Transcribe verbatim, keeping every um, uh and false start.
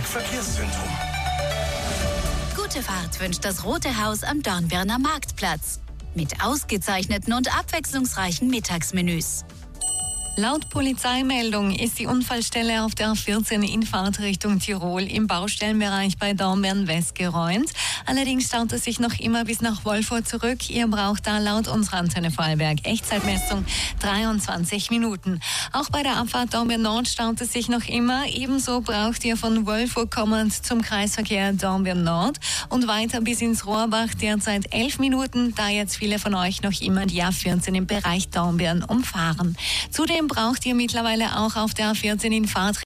Verkehrszentrum. Gute Fahrt wünscht das Rote Haus am Dornbirner Marktplatz. Mit ausgezeichneten und abwechslungsreichen Mittagsmenüs. Laut Polizeimeldung ist die Unfallstelle auf der A vierzehn in Fahrtrichtung Tirol im Baustellenbereich bei Dornbirn West geräumt. Allerdings staut es sich noch immer bis nach Wolfurt zurück. Ihr braucht da laut unserer Antenne Vorarlberg Echtzeitmessung dreiundzwanzig Minuten. Auch bei der Abfahrt Dornbirn Nord staut es sich noch immer. Ebenso braucht ihr von Wolfurt kommend zum Kreisverkehr Dornbirn Nord und weiter bis ins Rohrbach derzeit elf Minuten, da jetzt viele von euch noch immer die A vierzehn im Bereich Dornbirn umfahren. Zudem braucht ihr mittlerweile auch auf der A vierzehn in Fahrtrichtung